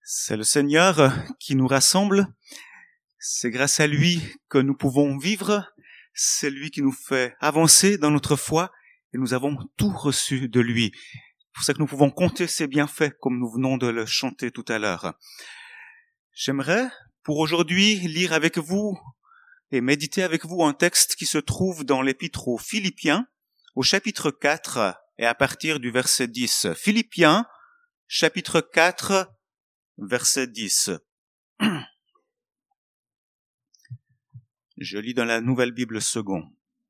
C'est le Seigneur qui nous rassemble, c'est grâce à lui que nous pouvons vivre, c'est lui qui nous fait avancer dans notre foi et nous avons tout reçu de lui. C'est pour ça que nous pouvons compter ses bienfaits comme nous venons de le chanter tout à l'heure. J'aimerais pour aujourd'hui lire avec vous et méditer avec vous un texte qui se trouve dans l'épître aux Philippiens au chapitre 4 et à partir du verset 10. Philippiens, chapitre 4, verset 10. Je lis dans la Nouvelle Bible seconde.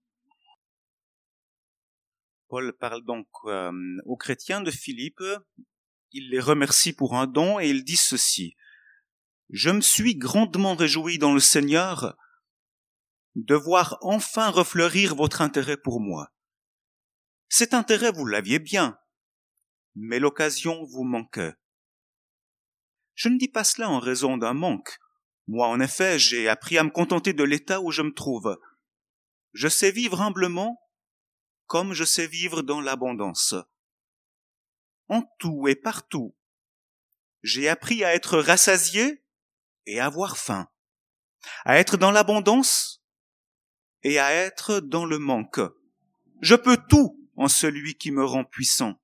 Paul parle donc aux chrétiens de Philippe. Il les remercie pour un don et il dit ceci. « Je me suis grandement réjoui dans le Seigneur de voir enfin refleurir votre intérêt pour moi. Cet intérêt, vous l'aviez bien, mais l'occasion vous manquait. Je ne dis pas cela en raison d'un manque. Moi, en effet, j'ai appris à me contenter de l'état où je me trouve. Je sais vivre humblement comme je sais vivre dans l'abondance. En tout et partout, j'ai appris à être rassasié et à avoir faim, à être dans l'abondance et à être dans le manque. Je peux tout en celui qui me rend puissant.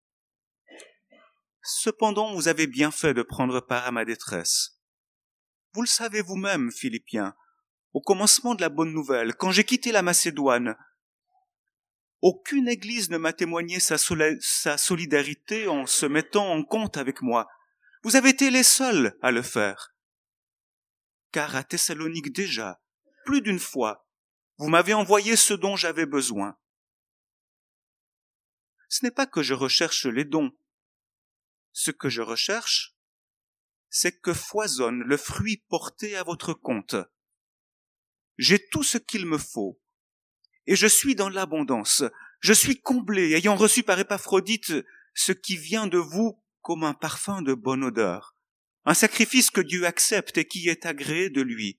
Cependant, vous avez bien fait de prendre part à ma détresse. Vous le savez vous-même, Philippiens, au commencement de la bonne nouvelle, quand j'ai quitté la Macédoine, aucune église ne m'a témoigné sa solidarité en se mettant en compte avec moi. Vous avez été les seuls à le faire. Car à Thessalonique déjà, plus d'une fois, vous m'avez envoyé ce dont j'avais besoin. Ce n'est pas que je recherche les dons. Ce que je recherche, c'est que foisonne le fruit porté à votre compte. J'ai tout ce qu'il me faut, et je suis dans l'abondance. Je suis comblé, ayant reçu par Épaphrodite ce qui vient de vous comme un parfum de bonne odeur, un sacrifice que Dieu accepte et qui est agréé de lui.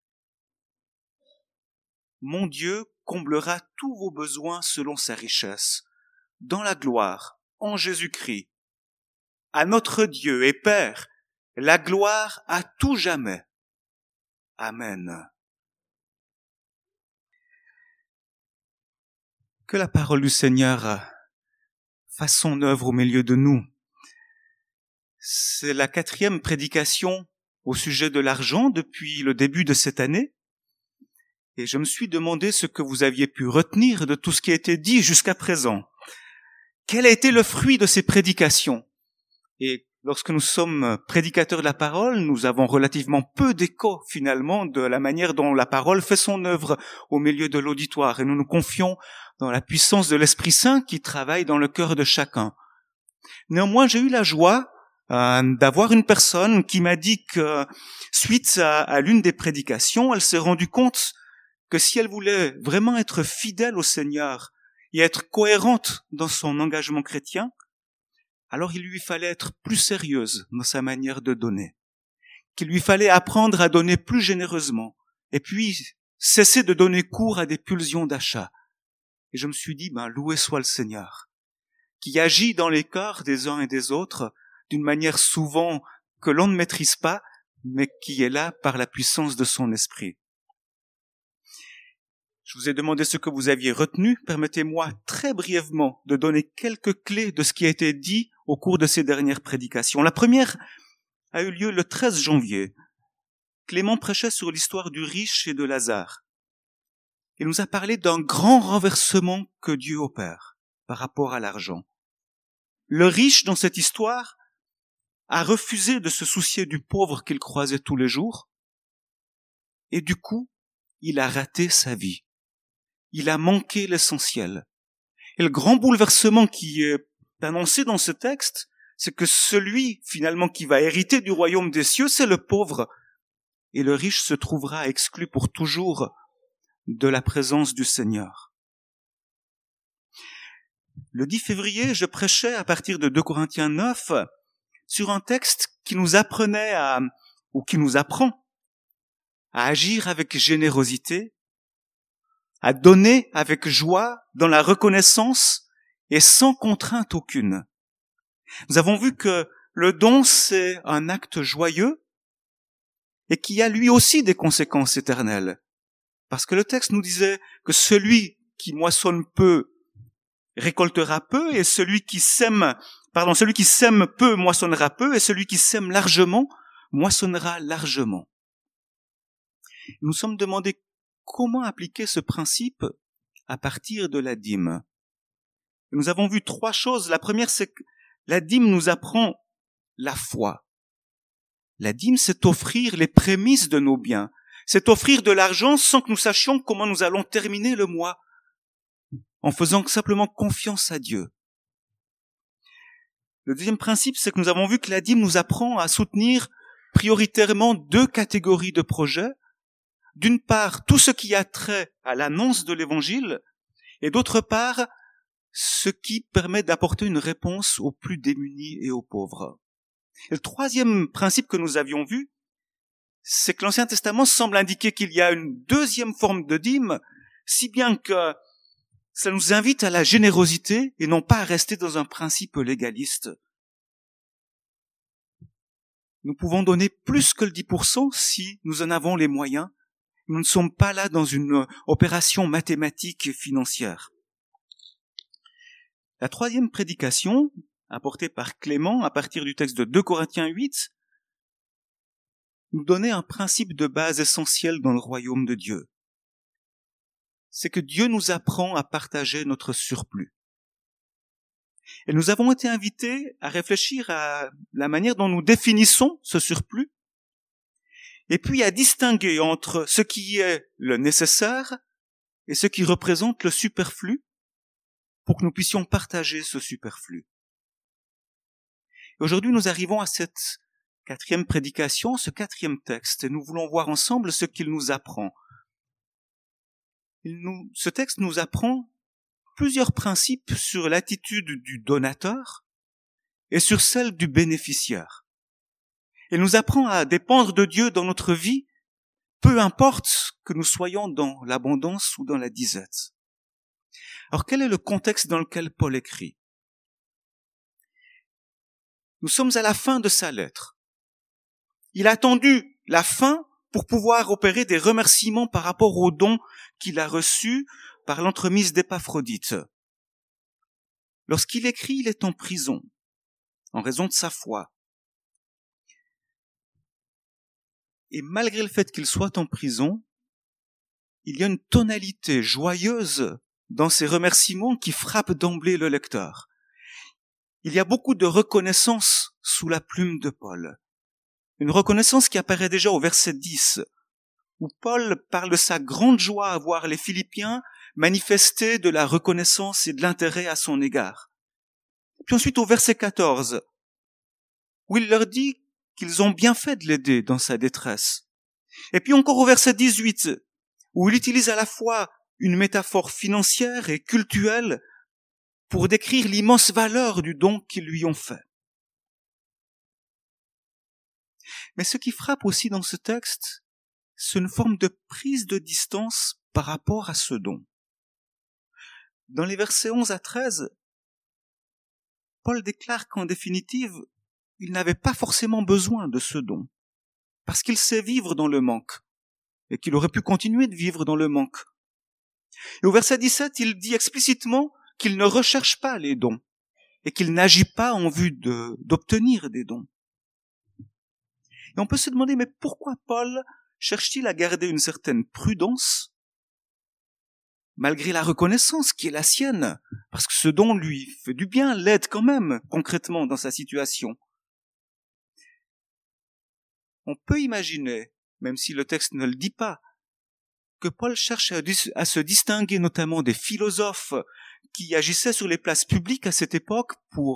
Mon Dieu comblera tous vos besoins selon sa richesse, dans la gloire, en Jésus-Christ. À notre Dieu et Père, la gloire à tout jamais. Amen. Que la parole du Seigneur fasse son œuvre au milieu de nous. C'est la 4e prédication au sujet de l'argent depuis le début de cette année. Et je me suis demandé ce que vous aviez pu retenir de tout ce qui a été dit jusqu'à présent. Quel a été le fruit de ces prédications? Et lorsque nous sommes prédicateurs de la parole, nous avons relativement peu d'écho finalement de la manière dont la parole fait son œuvre au milieu de l'auditoire. Et nous nous confions dans la puissance de l'Esprit Saint qui travaille dans le cœur de chacun. Néanmoins, j'ai eu la joie d'avoir une personne qui m'a dit que suite à l'une des prédications, elle s'est rendue compte que si elle voulait vraiment être fidèle au Seigneur et être cohérente dans son engagement chrétien, alors il lui fallait être plus sérieuse dans sa manière de donner, qu'il lui fallait apprendre à donner plus généreusement, et puis cesser de donner cours à des pulsions d'achat. Et je me suis dit, loué soit le Seigneur, qui agit dans les cœurs des uns et des autres d'une manière souvent que l'on ne maîtrise pas, mais qui est là par la puissance de son esprit. Je vous ai demandé ce que vous aviez retenu. Permettez-moi très brièvement de donner quelques clés de ce qui a été dit au cours de ces dernières prédications. La première a eu lieu le 13 janvier. Clément prêchait sur l'histoire du riche et de Lazare. Il nous a parlé d'un grand renversement que Dieu opère par rapport à l'argent. Le riche, dans cette histoire, a refusé de se soucier du pauvre qu'il croisait tous les jours, et du coup, il a raté sa vie. Il a manqué l'essentiel. Et le grand bouleversement qui est annoncé dans ce texte, c'est que celui, finalement, qui va hériter du royaume des cieux, c'est le pauvre. Et le riche se trouvera exclu pour toujours de la présence du Seigneur. Le 10 février, je prêchais à partir de 2 Corinthiens 9 sur un texte qui nous apprenait qui nous apprend à agir avec générosité, à donner avec joie, dans la reconnaissance et sans contrainte aucune. Nous avons vu que le don, c'est un acte joyeux et qui a lui aussi des conséquences éternelles. Parce que le texte nous disait que celui qui moissonne peu récoltera peu, et celui qui sème peu moissonnera peu, et celui qui sème largement moissonnera largement. Nous sommes demandés comment appliquer ce principe à partir de la dîme. Nous avons vu 3 choses. La première, c'est que la dîme nous apprend la foi. La dîme, c'est offrir les prémices de nos biens. C'est offrir de l'argent sans que nous sachions comment nous allons terminer le mois, en faisant simplement confiance à Dieu. Le deuxième principe, c'est que nous avons vu que la dîme nous apprend à soutenir prioritairement 2 catégories de projets. D'une part, tout ce qui a trait à l'annonce de l'Évangile, et d'autre part, ce qui permet d'apporter une réponse aux plus démunis et aux pauvres. Et le troisième principe que nous avions vu, c'est que l'Ancien Testament semble indiquer qu'il y a une deuxième forme de dîme, si bien que ça nous invite à la générosité et non pas à rester dans un principe légaliste. Nous pouvons donner plus que le 10% si nous en avons les moyens. Nous ne sommes pas là dans une opération mathématique et financière. La troisième prédication, apportée par Clément à partir du texte de 2 Corinthiens 8, nous donnait un principe de base essentiel dans le royaume de Dieu. C'est que Dieu nous apprend à partager notre surplus. Et nous avons été invités à réfléchir à la manière dont nous définissons ce surplus, et puis à distinguer entre ce qui est le nécessaire et ce qui représente le superflu, pour que nous puissions partager ce superflu. Et aujourd'hui, nous arrivons à cette 4e prédication, ce 4e texte, et nous voulons voir ensemble ce qu'il nous apprend. Ce texte nous apprend plusieurs principes sur l'attitude du donateur et sur celle du bénéficiaire. Il nous apprend à dépendre de Dieu dans notre vie, peu importe que nous soyons dans l'abondance ou dans la disette. Alors quel est le contexte dans lequel Paul écrit ? Nous sommes à la fin de sa lettre. Il a attendu la fin pour pouvoir opérer des remerciements par rapport aux dons qu'il a reçus par l'entremise d'Épaphrodite. Lorsqu'il écrit, il est en prison, en raison de sa foi. Et malgré le fait qu'il soit en prison, il y a une tonalité joyeuse dans ses remerciements qui frappe d'emblée le lecteur. Il y a beaucoup de reconnaissance sous la plume de Paul. Une reconnaissance qui apparaît déjà au verset 10, où Paul parle de sa grande joie à voir les Philippiens manifester de la reconnaissance et de l'intérêt à son égard. Puis ensuite au verset 14, où il leur dit qu'ils ont bien fait de l'aider dans sa détresse. Et puis encore au verset 18, où il utilise à la fois une métaphore financière et cultuelle pour décrire l'immense valeur du don qu'ils lui ont fait. Mais ce qui frappe aussi dans ce texte, c'est une forme de prise de distance par rapport à ce don. Dans les versets 11 à 13, Paul déclare qu'en définitive, il n'avait pas forcément besoin de ce don, parce qu'il sait vivre dans le manque, et qu'il aurait pu continuer de vivre dans le manque. Et au verset 17, il dit explicitement qu'il ne recherche pas les dons, et qu'il n'agit pas en vue d'obtenir des dons. Et on peut se demander, mais pourquoi Paul cherche-t-il à garder une certaine prudence, malgré la reconnaissance qui est la sienne, parce que ce don lui fait du bien, l'aide quand même, concrètement, dans sa situation. On peut imaginer, même si le texte ne le dit pas, que Paul cherche à se distinguer notamment des philosophes qui agissaient sur les places publiques à cette époque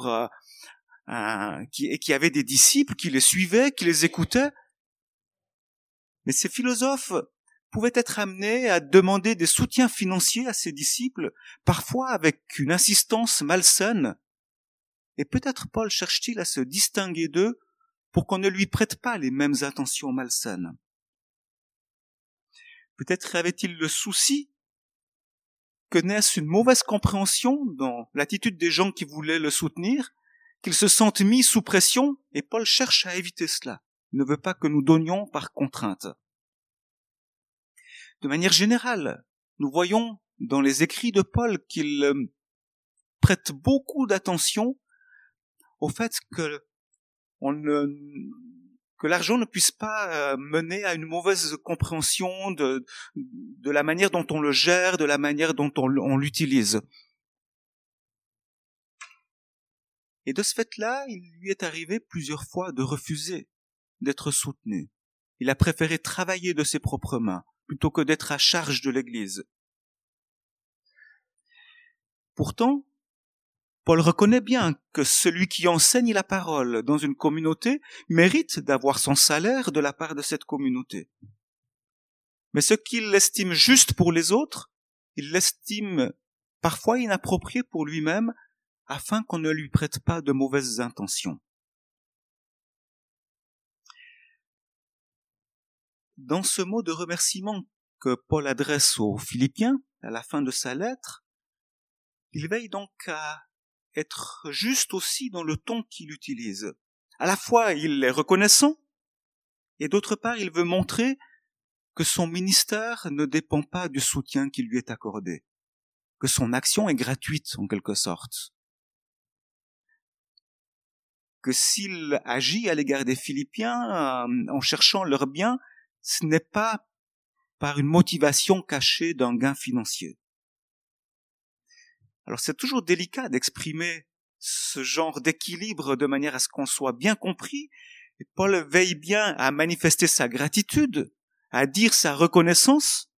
qui avaient des disciples, qui les suivaient, qui les écoutaient. Mais ces philosophes pouvaient être amenés à demander des soutiens financiers à ses disciples, parfois avec une insistance malsaine. Et peut-être Paul cherche-t-il à se distinguer d'eux pour qu'on ne lui prête pas les mêmes attentions malsaines. Peut-être avait-il le souci que naisse une mauvaise compréhension dans l'attitude des gens qui voulaient le soutenir, qu'ils se sentent mis sous pression Et Paul cherche à éviter cela. Il ne veut pas que nous donnions par contrainte. De manière générale, nous voyons dans les écrits de Paul qu'il prête beaucoup d'attention au fait que l'argent ne puisse pas mener à une mauvaise compréhension de la manière dont on le gère, de la manière dont on l'utilise. Et de ce fait-là, il lui est arrivé plusieurs fois de refuser d'être soutenu. Il a préféré travailler de ses propres mains plutôt que d'être à charge de l'Église. Pourtant, Paul reconnaît bien que celui qui enseigne la parole dans une communauté mérite d'avoir son salaire de la part de cette communauté. Mais ce qu'il estime juste pour les autres, il l'estime parfois inapproprié pour lui-même afin qu'on ne lui prête pas de mauvaises intentions. Dans ce mot de remerciement que Paul adresse aux Philippiens à la fin de sa lettre, il veille donc à être juste aussi dans le ton qu'il utilise. À la fois, il est reconnaissant, et d'autre part, il veut montrer que son ministère ne dépend pas du soutien qui lui est accordé, que son action est gratuite en quelque sorte, que s'il agit à l'égard des Philippiens en cherchant leur bien, ce n'est pas par une motivation cachée d'un gain financier. Alors c'est toujours délicat d'exprimer ce genre d'équilibre de manière à ce qu'on soit bien compris. Et Paul veille bien à manifester sa gratitude, à dire sa reconnaissance,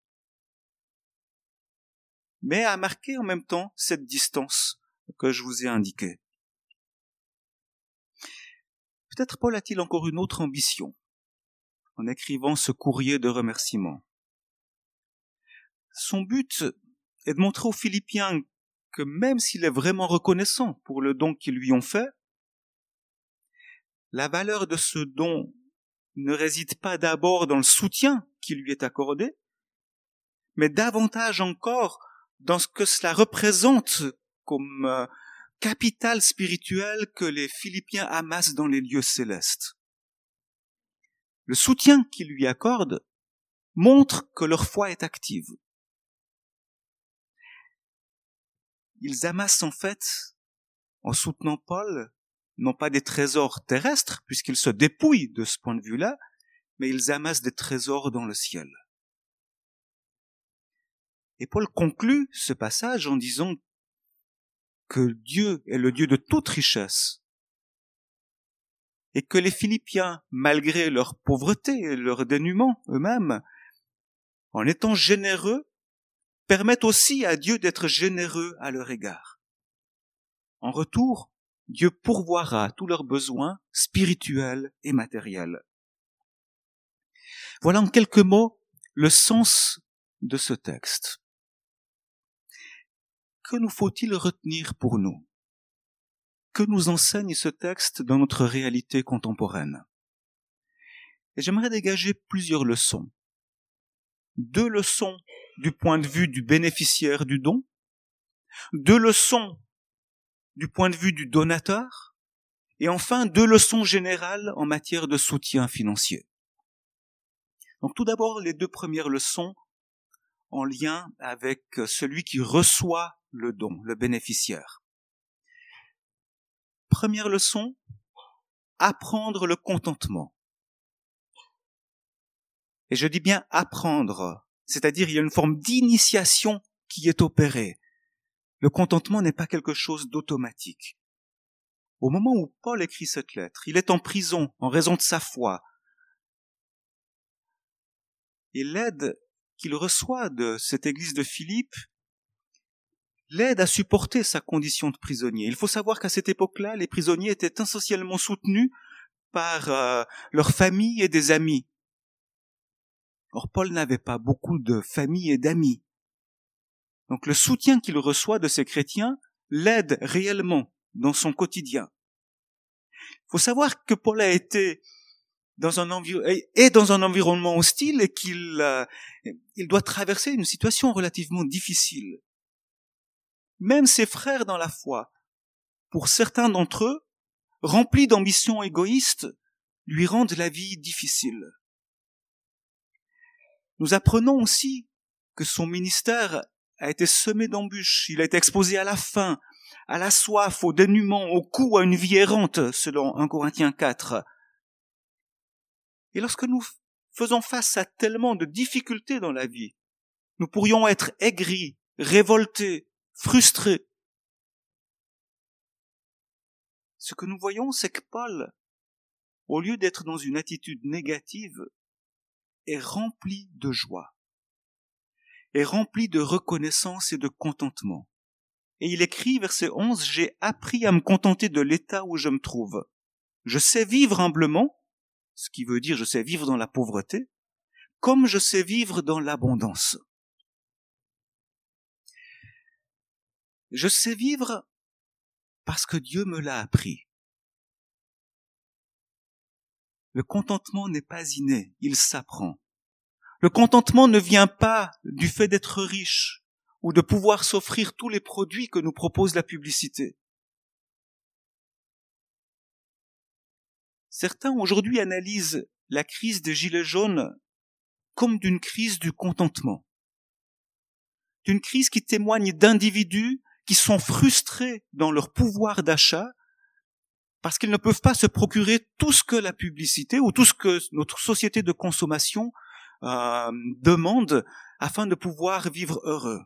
mais à marquer en même temps cette distance que je vous ai indiquée. Peut-être Paul a-t-il encore une autre ambition en écrivant ce courrier de remerciement. Son but est de montrer aux Philippiens que même s'il est vraiment reconnaissant pour le don qu'ils lui ont fait, la valeur de ce don ne réside pas d'abord dans le soutien qui lui est accordé, mais davantage encore dans ce que cela représente comme capital spirituel que les Philippiens amassent dans les lieux célestes. Le soutien qu'ils lui accordent montre que leur foi est active. Ils amassent en fait, en soutenant Paul, non pas des trésors terrestres, puisqu'ils se dépouillent de ce point de vue-là, mais ils amassent des trésors dans le ciel. Et Paul conclut ce passage en disant que Dieu est le Dieu de toute richesse, et que les Philippiens, malgré leur pauvreté et leur dénuement eux-mêmes, en étant généreux, permettent aussi à Dieu d'être généreux à leur égard. En retour, Dieu pourvoira tous leurs besoins spirituels et matériels. Voilà en quelques mots le sens de ce texte. Que nous faut-il retenir pour nous ? Que nous enseigne ce texte dans notre réalité contemporaine ? Et j'aimerais dégager plusieurs leçons. 2 leçons du point de vue du bénéficiaire du don, 2 leçons du point de vue du donateur, et enfin 2 leçons générales en matière de soutien financier. Donc tout d'abord, les 2 premières leçons en lien avec celui qui reçoit le don, le bénéficiaire. Première leçon, apprendre le contentement. Et je dis bien apprendre, c'est-à-dire il y a une forme d'initiation qui est opérée. Le contentement n'est pas quelque chose d'automatique. Au moment où Paul écrit cette lettre, il est en prison en raison de sa foi. Et l'aide qu'il reçoit de cette église de Philippe l'aide à supporter sa condition de prisonnier. Il faut savoir qu'à cette époque-là, les prisonniers étaient essentiellement soutenus par leur famille et des amis. Or, Paul n'avait pas beaucoup de famille et d'amis. Donc le soutien qu'il reçoit de ces chrétiens l'aide réellement dans son quotidien. Il faut savoir que Paul a été dans un environnement hostile et qu'il doit traverser une situation relativement difficile. Même ses frères dans la foi, pour certains d'entre eux, remplis d'ambitions égoïstes, lui rendent la vie difficile. Nous apprenons aussi que son ministère a été semé d'embûches, il a été exposé à la faim, à la soif, au dénuement, au coût, à une vie errante, selon 1 Corinthiens 4. Et lorsque nous faisons face à tellement de difficultés dans la vie, nous pourrions être aigris, révoltés, frustrés. Ce que nous voyons, c'est que Paul, au lieu d'être dans une attitude négative, est rempli de joie, est rempli de reconnaissance et de contentement. Et il écrit, verset 11, « J'ai appris à me contenter de l'état où je me trouve. Je sais vivre humblement, ce qui veut dire je sais vivre dans la pauvreté, comme je sais vivre dans l'abondance. » Je sais vivre parce que Dieu me l'a appris. Le contentement n'est pas inné, il s'apprend. Le contentement ne vient pas du fait d'être riche ou de pouvoir s'offrir tous les produits que nous propose la publicité. Certains aujourd'hui analysent la crise des gilets jaunes comme d'une crise du contentement. D'une crise qui témoigne d'individus qui sont frustrés dans leur pouvoir d'achat parce qu'ils ne peuvent pas se procurer tout ce que la publicité ou tout ce que notre société de consommation demande afin de pouvoir vivre heureux.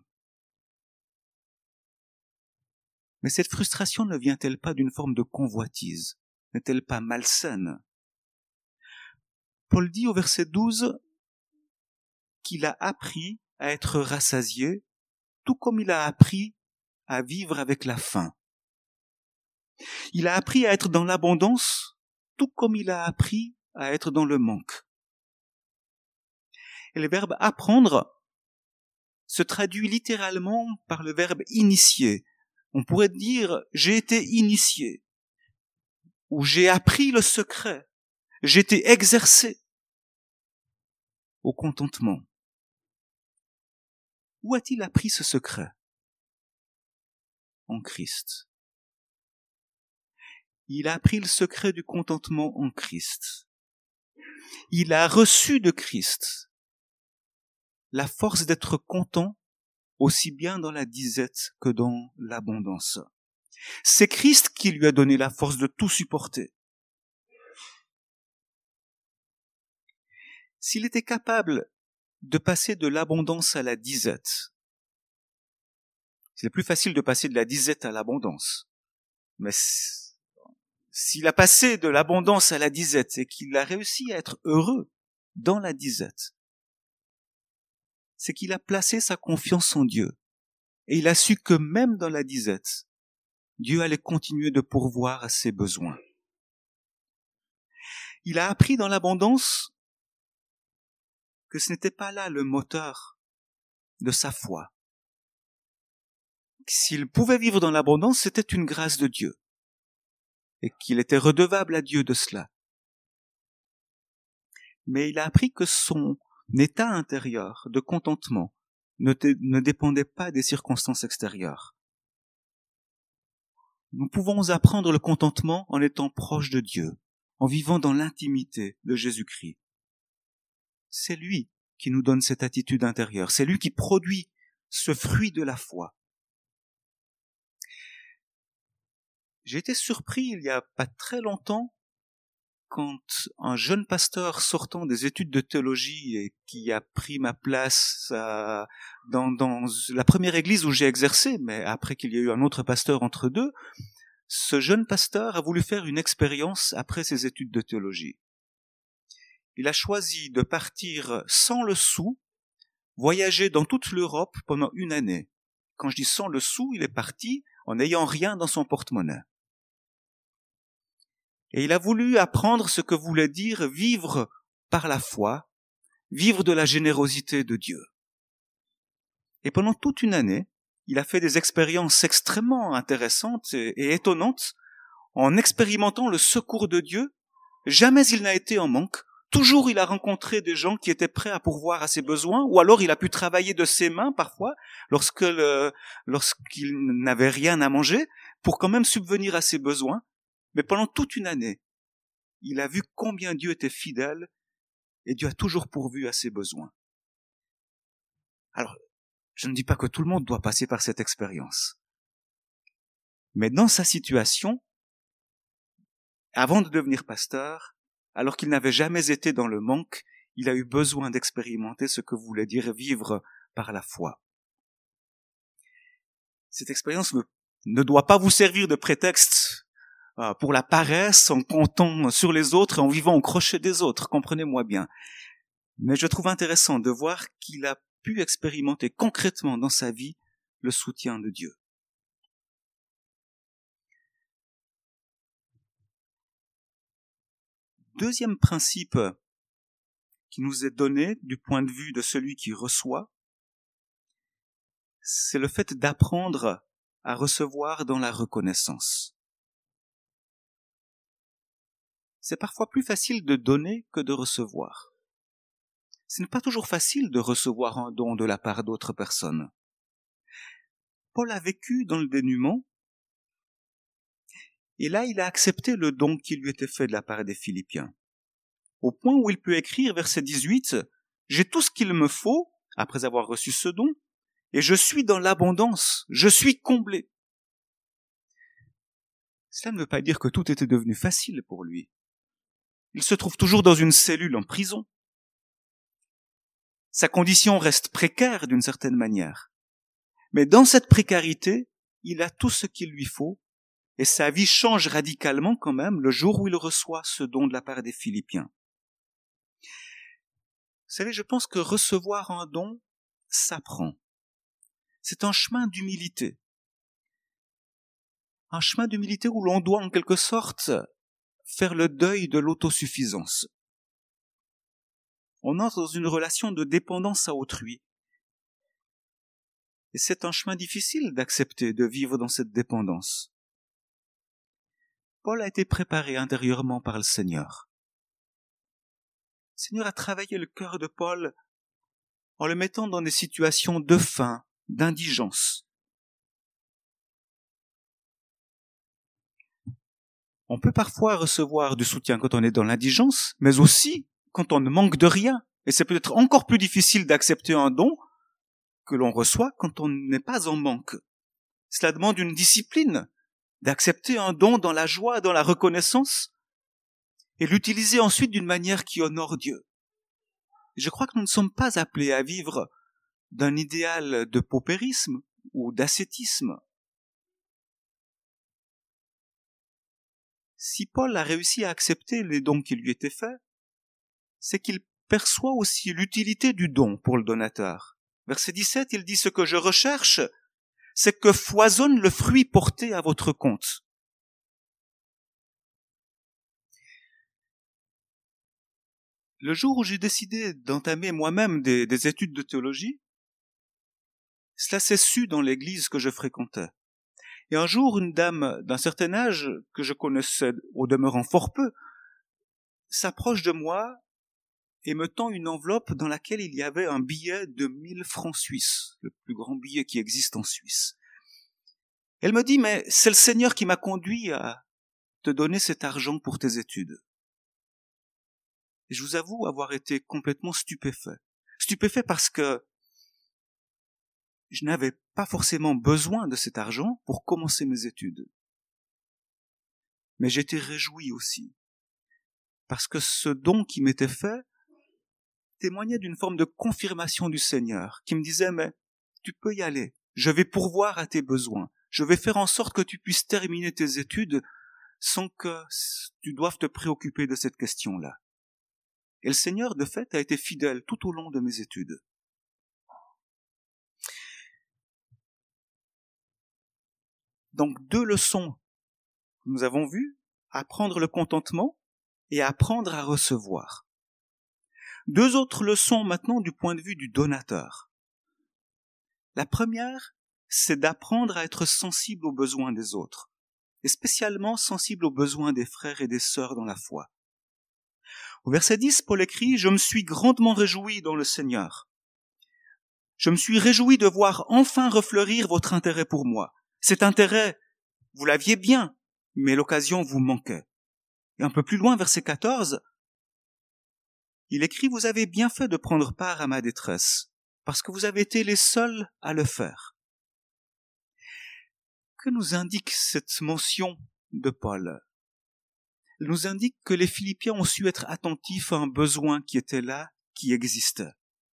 Mais cette frustration ne vient-elle pas d'une forme de convoitise? N'est-elle pas malsaine? Paul dit au verset 12 qu'il a appris à être rassasié, tout comme il a appris à vivre avec la faim. Il a appris à être dans l'abondance, tout comme il a appris à être dans le manque. Et le verbe apprendre se traduit littéralement par le verbe initier. On pourrait dire j'ai été initié, ou j'ai appris le secret, j'ai été exercé au contentement. Où a-t-il appris ce secret? En Christ. Il a appris le secret du contentement en Christ. Il a reçu de Christ la force d'être content aussi bien dans la disette que dans l'abondance. C'est Christ qui lui a donné la force de tout supporter. S'il était capable de passer de l'abondance à la disette, c'est plus facile de passer de la disette à l'abondance. Mais s'il a passé de l'abondance à la disette et qu'il a réussi à être heureux dans la disette, c'est qu'il a placé sa confiance en Dieu. Et il a su que même dans la disette, Dieu allait continuer de pourvoir à ses besoins. Il a appris dans l'abondance que ce n'était pas là le moteur de sa foi. S'il pouvait vivre dans l'abondance, c'était une grâce de Dieu. Et qu'il était redevable à Dieu de cela. Mais il a appris que son état intérieur de contentement ne dépendait pas des circonstances extérieures. Nous pouvons apprendre le contentement en étant proches de Dieu, en vivant dans l'intimité de Jésus-Christ. C'est lui qui nous donne cette attitude intérieure, c'est lui qui produit ce fruit de la foi. J'ai été surpris il y a pas très longtemps quand un jeune pasteur sortant des études de théologie et qui a pris ma place dans la première église où j'ai exercé, mais après qu'il y a eu un autre pasteur entre deux, ce jeune pasteur a voulu faire une expérience après ses études de théologie. Il a choisi de partir sans le sou, voyager dans toute l'Europe pendant 1 année. Quand je dis sans le sou, il est parti en n'ayant rien dans son porte-monnaie. Et il a voulu apprendre ce que voulait dire vivre par la foi, vivre de la générosité de Dieu. Et pendant toute 1 année, il a fait des expériences extrêmement intéressantes et étonnantes en expérimentant le secours de Dieu. Jamais il n'a été en manque. Toujours il a rencontré des gens qui étaient prêts à pourvoir à ses besoins, ou alors il a pu travailler de ses mains parfois, lorsqu'il n'avait rien à manger, pour quand même subvenir à ses besoins. Mais pendant toute une année, il a vu combien Dieu était fidèle et Dieu a toujours pourvu à ses besoins. Alors, je ne dis pas que tout le monde doit passer par cette expérience. Mais dans sa situation, avant de devenir pasteur, alors qu'il n'avait jamais été dans le manque, il a eu besoin d'expérimenter ce que voulait dire vivre par la foi. Cette expérience ne doit pas vous servir de prétexte pour la paresse, en comptant sur les autres et en vivant au crochet des autres, comprenez-moi bien. Mais je trouve intéressant de voir qu'il a pu expérimenter concrètement dans sa vie le soutien de Dieu. Deuxième principe qui nous est donné du point de vue de celui qui reçoit, c'est le fait d'apprendre à recevoir dans la reconnaissance. C'est parfois plus facile de donner que de recevoir. Ce n'est pas toujours facile de recevoir un don de la part d'autres personnes. Paul a vécu dans le dénuement, et là il a accepté le don qui lui était fait de la part des Philippiens. Au point où il peut écrire, verset 18, « J'ai tout ce qu'il me faut, après avoir reçu ce don, et je suis dans l'abondance, je suis comblé. » Cela ne veut pas dire que tout était devenu facile pour lui. Il se trouve toujours dans une cellule en prison. Sa condition reste précaire d'une certaine manière. Mais dans cette précarité, il a tout ce qu'il lui faut, et sa vie change radicalement quand même le jour où il reçoit ce don de la part des Philippiens. Vous savez, je pense que recevoir un don s'apprend. C'est un chemin d'humilité. Un chemin d'humilité où l'on doit en quelque sorte faire le deuil de l'autosuffisance. On entre dans une relation de dépendance à autrui. Et c'est un chemin difficile d'accepter de vivre dans cette dépendance. Paul a été préparé intérieurement par le Seigneur. Le Seigneur a travaillé le cœur de Paul en le mettant dans des situations de faim, d'indigence. On peut parfois recevoir du soutien quand on est dans l'indigence, mais aussi quand on ne manque de rien. Et c'est peut-être encore plus difficile d'accepter un don que l'on reçoit quand on n'est pas en manque. Cela demande une discipline d'accepter un don dans la joie, dans la reconnaissance, et l'utiliser ensuite d'une manière qui honore Dieu. Je crois que nous ne sommes pas appelés à vivre d'un idéal de paupérisme ou d'ascétisme. Si Paul a réussi à accepter les dons qui lui étaient faits, c'est qu'il perçoit aussi l'utilité du don pour le donateur. Verset 17, il dit « Ce que je recherche, c'est que foisonne le fruit porté à votre compte. » Le jour où j'ai décidé d'entamer moi-même des études de théologie, cela s'est su dans l'église que je fréquentais. Et un jour, une dame d'un certain âge, que je connaissais au demeurant fort peu, s'approche de moi et me tend une enveloppe dans laquelle il y avait un billet de 1000 francs suisses, le plus grand billet qui existe en Suisse. Elle me dit « Mais c'est le Seigneur qui m'a conduit à te donner cet argent pour tes études. » Et je vous avoue avoir été complètement stupéfait. Stupéfait parce que je n'avais pas forcément besoin de cet argent pour commencer mes études. Mais j'étais réjoui aussi, parce que ce don qui m'était fait témoignait d'une forme de confirmation du Seigneur, qui me disait « Mais tu peux y aller, je vais pourvoir à tes besoins, je vais faire en sorte que tu puisses terminer tes études sans que tu doives te préoccuper de cette question-là. » Et le Seigneur, de fait, a été fidèle tout au long de mes études. Donc, 2 leçons que nous avons vues, apprendre le contentement et apprendre à recevoir. 2 autres leçons maintenant du point de vue du donateur. La première, c'est d'apprendre à être sensible aux besoins des autres, et spécialement sensible aux besoins des frères et des sœurs dans la foi. Au verset 10, Paul écrit « Je me suis grandement réjoui dans le Seigneur. Je me suis réjoui de voir enfin refleurir votre intérêt pour moi. Cet intérêt, vous l'aviez bien, mais l'occasion vous manquait. Et un peu plus loin, verset 14, il écrit « Vous avez bien fait de prendre part à ma détresse, parce que vous avez été les seuls à le faire. » Que nous indique cette mention de Paul? Elle nous indique que les Philippiens ont su être attentifs à un besoin qui était là, qui existait.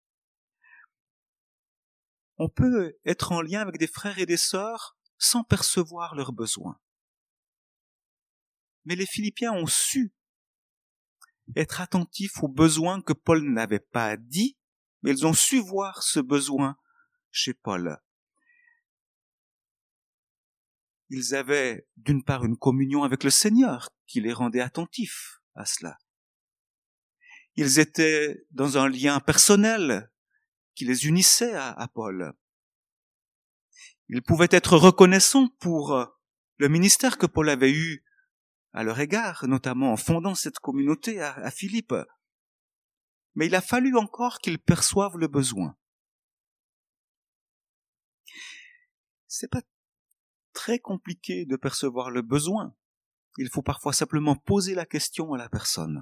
On peut être en lien avec des frères et des sœurs sans percevoir leurs besoins. Mais les Philippiens ont su être attentifs aux besoins que Paul n'avait pas dit, mais ils ont su voir ce besoin chez Paul. Ils avaient d'une part une communion avec le Seigneur qui les rendait attentifs à cela. Ils étaient dans un lien personnel qui les unissait à Paul. Ils pouvaient être reconnaissants pour le ministère que Paul avait eu à leur égard, notamment en fondant cette communauté à Philippe. Mais il a fallu encore qu'ils perçoivent le besoin. C'est pas très compliqué de percevoir le besoin. Il faut parfois simplement poser la question à la personne.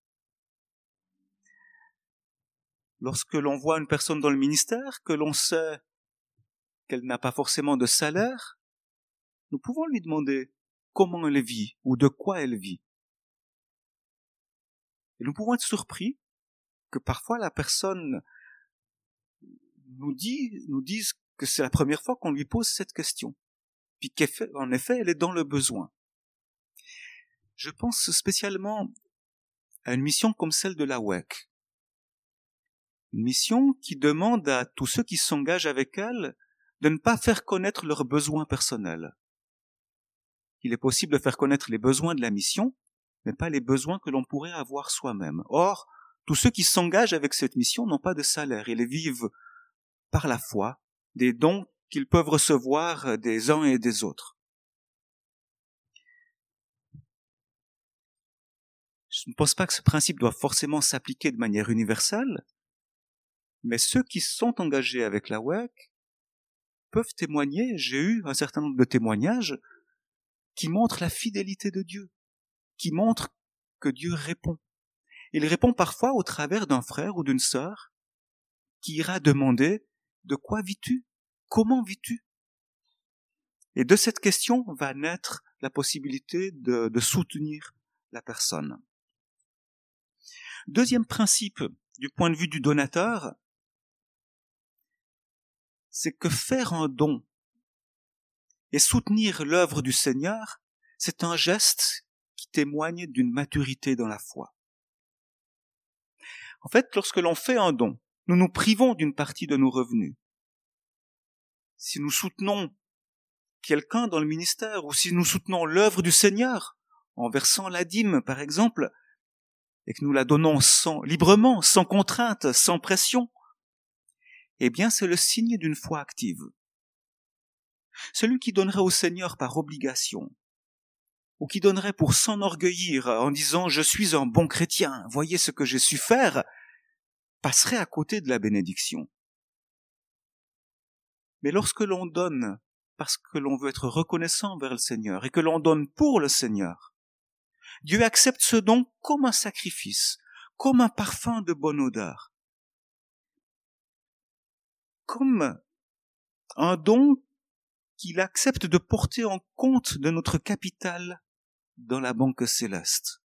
Lorsque l'on voit une personne dans le ministère, que l'on sait qu'elle n'a pas forcément de salaire, nous pouvons lui demander comment elle vit ou de quoi elle vit. Et nous pouvons être surpris que parfois la personne nous dise que c'est la première fois qu'on lui pose cette question, puis qu'en effet elle est dans le besoin. Je pense spécialement à une mission comme celle de la WEC. Une mission qui demande à tous ceux qui s'engagent avec elle de ne pas faire connaître leurs besoins personnels. Il est possible de faire connaître les besoins de la mission, mais pas les besoins que l'on pourrait avoir soi-même. Or, tous ceux qui s'engagent avec cette mission n'ont pas de salaire. Ils vivent par la foi des dons qu'ils peuvent recevoir des uns et des autres. Je ne pense pas que ce principe doit forcément s'appliquer de manière universelle, mais ceux qui sont engagés avec la WEC peuvent témoigner. J'ai eu un certain nombre de témoignages qui montrent la fidélité de Dieu, qui montrent que Dieu répond. Il répond parfois au travers d'un frère ou d'une sœur qui ira demander « De quoi vis-tu ? Comment vis-tu » Et de cette question va naître la possibilité de soutenir la personne. Deuxième principe, du point de vue du donateur, c'est que faire un don et soutenir l'œuvre du Seigneur, c'est un geste qui témoigne d'une maturité dans la foi. En fait, lorsque l'on fait un don, nous nous privons d'une partie de nos revenus. Si nous soutenons quelqu'un dans le ministère, ou si nous soutenons l'œuvre du Seigneur, en versant la dîme, par exemple, et que nous la donnons librement, sans contrainte, sans pression, eh bien, c'est le signe d'une foi active. Celui qui donnerait au Seigneur par obligation, ou qui donnerait pour s'enorgueillir en disant « Je suis un bon chrétien, voyez ce que j'ai su faire », passerait à côté de la bénédiction. Mais lorsque l'on donne parce que l'on veut être reconnaissant vers le Seigneur et que l'on donne pour le Seigneur, Dieu accepte ce don comme un sacrifice, comme un parfum de bonne odeur, comme un don qu'il accepte de porter en compte de notre capital dans la banque céleste.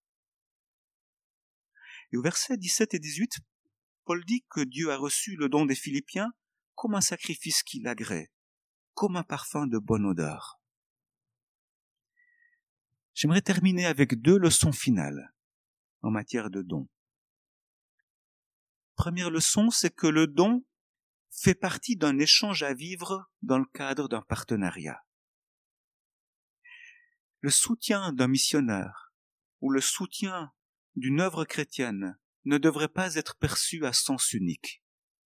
Et au verset 17 et 18, Paul dit que Dieu a reçu le don des Philippiens comme un sacrifice qui l'agrée, comme un parfum de bonne odeur. J'aimerais terminer avec 2 leçons finales en matière de don. Première leçon, c'est que le don fait partie d'un échange à vivre dans le cadre d'un partenariat. Le soutien d'un missionnaire ou le soutien d'une œuvre chrétienne ne devrait pas être perçu à sens unique.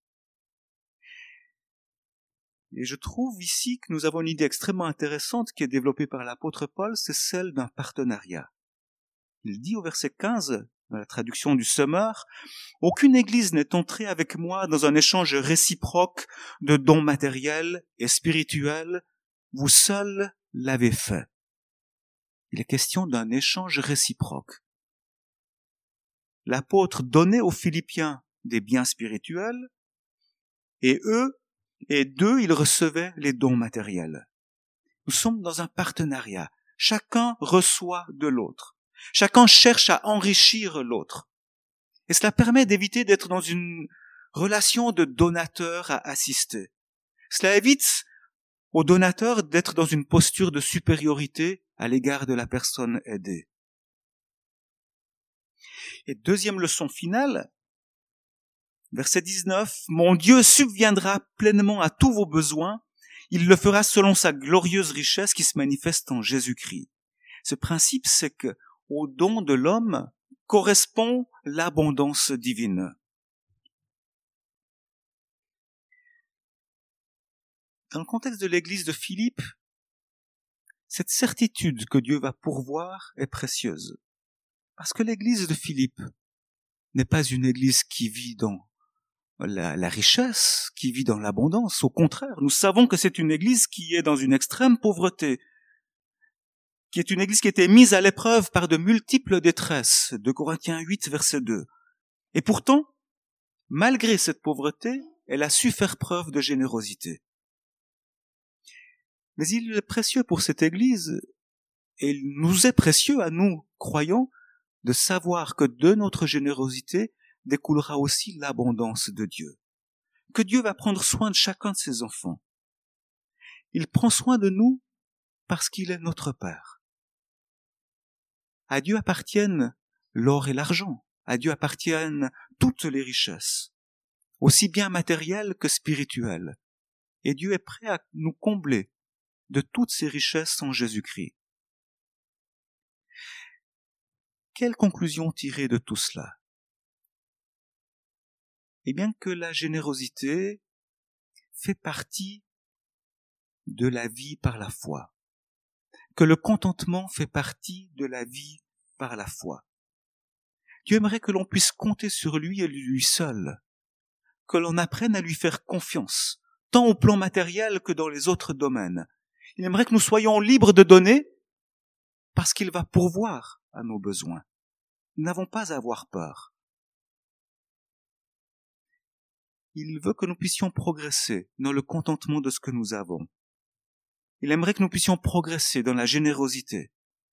Et je trouve ici que nous avons une idée extrêmement intéressante qui est développée par l'apôtre Paul, c'est celle d'un partenariat. Il dit au verset 15, dans la traduction du Semeur, « Aucune église n'est entrée avec moi dans un échange réciproque de dons matériels et spirituels, vous seuls l'avez fait. » Il est question d'un échange réciproque. L'apôtre donnait aux Philippiens des biens spirituels et d'eux, ils recevaient les dons matériels. Nous sommes dans un partenariat. Chacun reçoit de l'autre. Chacun cherche à enrichir l'autre. Et cela permet d'éviter d'être dans une relation de donateur à assister. Cela évite au donateur d'être dans une posture de supériorité à l'égard de la personne aidée. Et deuxième leçon finale, verset 19, « Mon Dieu subviendra pleinement à tous vos besoins, il le fera selon sa glorieuse richesse qui se manifeste en Jésus-Christ. » Ce principe, c'est que au don de l'homme correspond l'abondance divine. Dans le contexte de l'église de Philippe, cette certitude que Dieu va pourvoir est précieuse. Parce que l'église de Philippe n'est pas une église qui vit dans la richesse, qui vit dans l'abondance. Au contraire, nous savons que c'est une église qui est dans une extrême pauvreté, qui est une église qui a été mise à l'épreuve par de multiples détresses. 2 Corinthiens 8, verset 2. Et pourtant, malgré cette pauvreté, elle a su faire preuve de générosité. Mais il est précieux pour cette église, et il nous est précieux à nous, croyants, de savoir que de notre générosité découlera aussi l'abondance de Dieu. Que Dieu va prendre soin de chacun de ses enfants. Il prend soin de nous parce qu'il est notre Père. À Dieu appartiennent l'or et l'argent. À Dieu appartiennent toutes les richesses, aussi bien matérielles que spirituelles. Et Dieu est prêt à nous combler de toutes ces richesses en Jésus-Christ. Quelle conclusion tirer de tout cela? Eh bien que la générosité fait partie de la vie par la foi, que le contentement fait partie de la vie par la foi. Dieu aimerait que l'on puisse compter sur lui et lui seul, que l'on apprenne à lui faire confiance, tant au plan matériel que dans les autres domaines. Il aimerait que nous soyons libres de donner parce qu'il va pourvoir à nos besoins. Nous n'avons pas à avoir peur. Il veut que nous puissions progresser dans le contentement de ce que nous avons. Il aimerait que nous puissions progresser dans la générosité,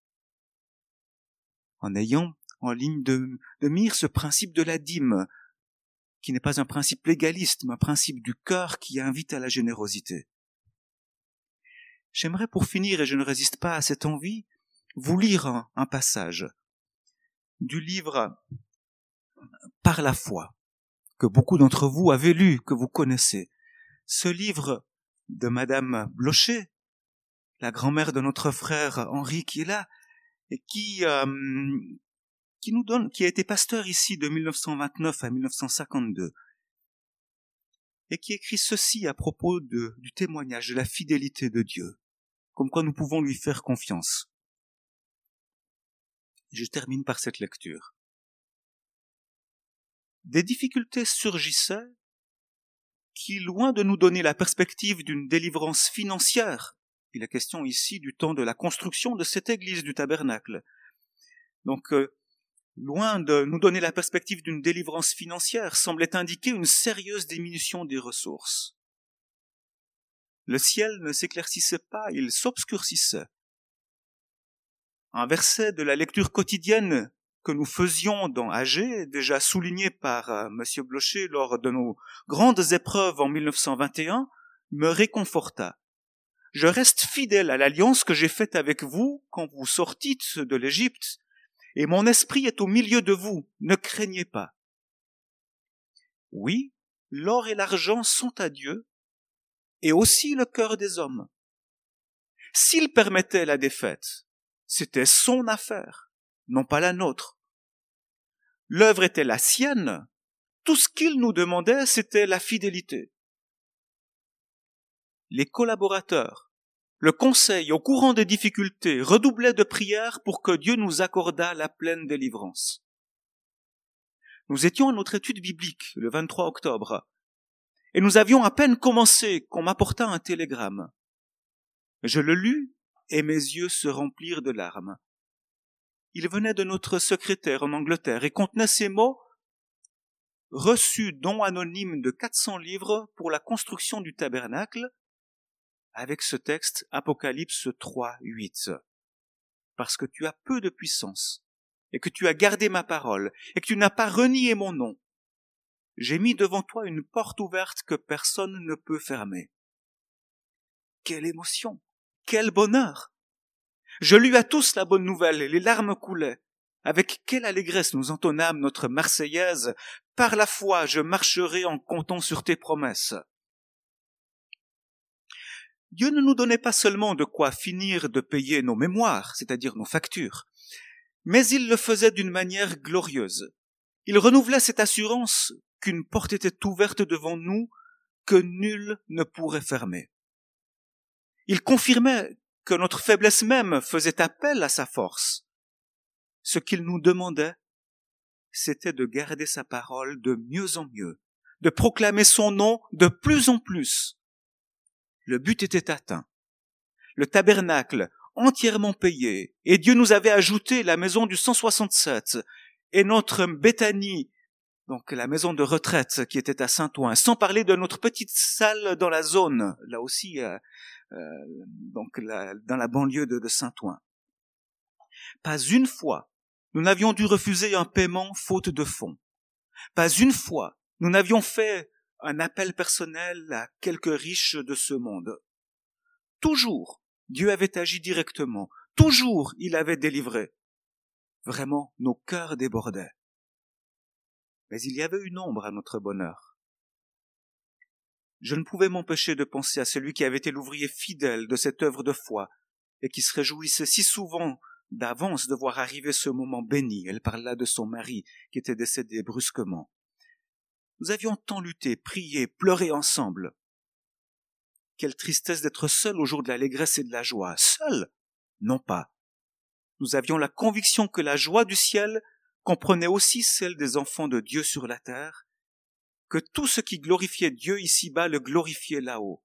en ayant en ligne de mire ce principe de la dîme, qui n'est pas un principe légaliste, mais un principe du cœur qui invite à la générosité. J'aimerais pour finir, et je ne résiste pas à cette envie, vous lire un passage du livre Par la foi, que beaucoup d'entre vous avez lu, que vous connaissez. Ce livre de Madame Blocher, la grand-mère de notre frère Henri qui est là, et qui nous donne, qui a été pasteur ici de 1929 à 1952, et qui écrit ceci à propos du témoignage de la fidélité de Dieu, comme quoi nous pouvons lui faire confiance. Je termine par cette lecture. Des difficultés surgissaient qui, loin de nous donner la perspective d'une délivrance financière, il est question ici du temps de la construction de cette église du tabernacle, donc loin de nous donner la perspective d'une délivrance financière, semblait indiquer une sérieuse diminution des ressources. Le ciel ne s'éclaircissait pas, il s'obscurcissait. Un verset de la lecture quotidienne que nous faisions dans AG, déjà souligné par Monsieur Blocher lors de nos grandes épreuves en 1921, me réconforta. Je reste fidèle à l'alliance que j'ai faite avec vous quand vous sortîtes de l'Égypte, et mon esprit est au milieu de vous, ne craignez pas. Oui, l'or et l'argent sont à Dieu, et aussi le cœur des hommes. S'il permettait la défaite, c'était son affaire, non pas la nôtre. L'œuvre était la sienne, tout ce qu'il nous demandait, c'était la fidélité. Les collaborateurs, le conseil au courant des difficultés redoublait de prières pour que Dieu nous accordât la pleine délivrance. Nous étions à notre étude biblique le 23 octobre et nous avions à peine commencé qu'on m'apporta un télégramme. Je le lus et mes yeux se remplirent de larmes. Il venait de notre secrétaire en Angleterre et contenait ces mots: « Reçu don anonyme de 400 livres pour la construction du tabernacle », avec ce texte Apocalypse 3, 8. « Parce que tu as peu de puissance, et que tu as gardé ma parole, et que tu n'as pas renié mon nom, j'ai mis devant toi une porte ouverte que personne ne peut fermer. » Quelle émotion! Quel bonheur! Je lus à tous la bonne nouvelle et les larmes coulaient. Avec quelle allégresse nous entonnâmes notre Marseillaise: « Par la foi, je marcherai en comptant sur tes promesses. » Dieu ne nous donnait pas seulement de quoi finir de payer nos mémoires, c'est-à-dire nos factures, mais il le faisait d'une manière glorieuse. Il renouvelait cette assurance qu'une porte était ouverte devant nous que nul ne pourrait fermer. Il confirmait que notre faiblesse même faisait appel à sa force. Ce qu'il nous demandait, c'était de garder sa parole de mieux en mieux, de proclamer son nom de plus en plus. Le but était atteint. Le tabernacle entièrement payé, et Dieu nous avait ajouté la maison du 167 et notre Béthanie, donc la maison de retraite qui était à Saint-Ouen, sans parler de notre petite salle dans la zone, là aussi, dans la banlieue de Saint-Ouen. Pas une fois, nous n'avions dû refuser un paiement faute de fonds. Pas une fois, nous n'avions fait un appel personnel à quelques riches de ce monde. Toujours, Dieu avait agi directement. Toujours, il avait délivré. Vraiment, nos cœurs débordaient. Mais il y avait une ombre à notre bonheur. Je ne pouvais m'empêcher de penser à celui qui avait été l'ouvrier fidèle de cette œuvre de foi et qui se réjouissait si souvent d'avance de voir arriver ce moment béni. Elle parla de son mari qui était décédé brusquement. Nous avions tant lutté, prié, pleuré ensemble. Quelle tristesse d'être seul au jour de l'allégresse et de la joie. Seul? Non pas. Nous avions la conviction que la joie du ciel comprenait aussi celle des enfants de Dieu sur la terre, que tout ce qui glorifiait Dieu ici-bas le glorifiait là-haut.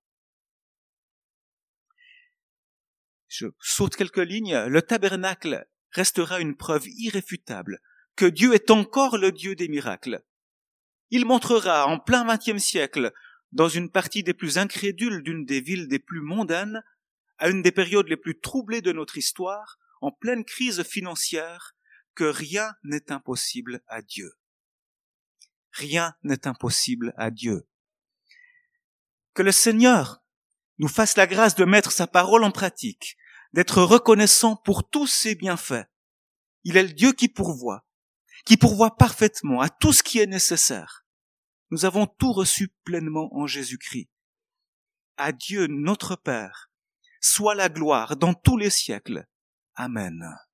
Je saute quelques lignes. Le tabernacle restera une preuve irréfutable que Dieu est encore le Dieu des miracles. Il montrera en plein XXe siècle, dans une partie des plus incrédules d'une des villes des plus mondaines, à une des périodes les plus troublées de notre histoire, en pleine crise financière, que rien n'est impossible à Dieu. Rien n'est impossible à Dieu. Que le Seigneur nous fasse la grâce de mettre sa parole en pratique, d'être reconnaissant pour tous ses bienfaits. Il est le Dieu qui pourvoit parfaitement à tout ce qui est nécessaire. Nous avons tout reçu pleinement en Jésus-Christ. À Dieu, notre Père, soit la gloire dans tous les siècles. Amen.